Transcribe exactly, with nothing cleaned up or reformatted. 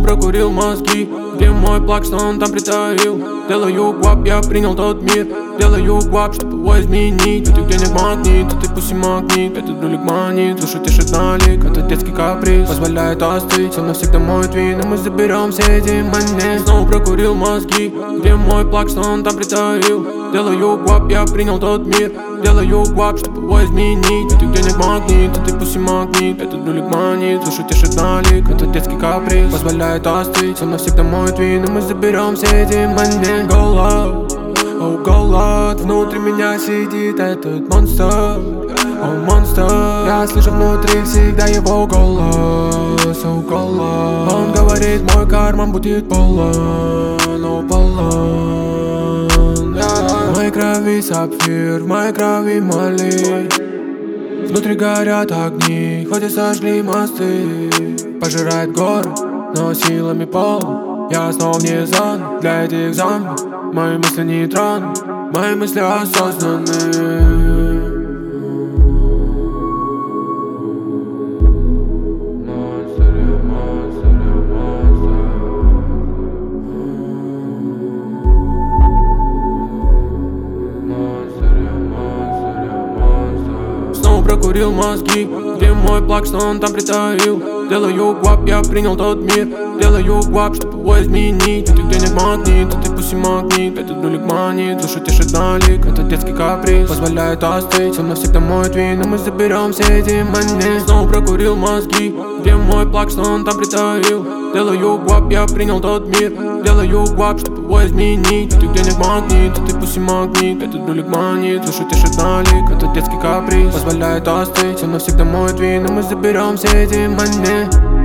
прокурил мозги. Где мой плак, что он там притаил? Делаю гвап, я принял тот мир. Делаю гвап, чтобы его изменить. Этих денег магнит, ты пусть и магнит. Этот рулик манит, слушай, тишит налик. Это детский каприз, позволяет остыть. Он навсегда моет вин, и мы заберем все эти монеты. Снова прокурил мозги. Где мой плак, что он там притаил? Делаю гвап, я принял тот мир. Делаю гвап, чтобы его изменить. Этих денег магнит, ты пусть и магнит. Этот рулик манит, слушай, тишит налик. Это детский каприз, позволяет остыть. Он навсегда моет вин, и мы заберем все эти монеты. Go loud, oh go loud. Внутри меня сидит этот монстр, oh монстр. Я слышу внутри всегда его голос, oh голос. Он говорит, мой карман будет полон, oh полон, yeah. В моей крови сапфир, в моей крови молли. Внутри горят огни, хоть и сожгли мосты. Пожирает город, но силами пол. Я снова вне зон для этих зомби. Мои мысли нейтрон, мои мысли осознанны. Прокурил мозги. Где мой плак, что он там притаил? Делаю гвап, я принял тот мир. Делаю гвап, чтобы его изменить. Этих денег магнит, ты пусть и магнит. Этот рулик манит, слушай, тишит налик. Это детский каприз, позволяет остыть. Он навсегда моет вин, и мы заберем все эти монеты. Снова прокурил мозги. Где мой плак, что он там притаил? Делаю гвап, я принял тот мир. Делаю гвап, чтобы его изменить. Этих денег магнит, ты пусть и магнит. Этот рулик манит, слушай, тишит налик. Это детский каприз, позволяет остыть. Он навсегда моет вин, и мы заберем все эти монеты.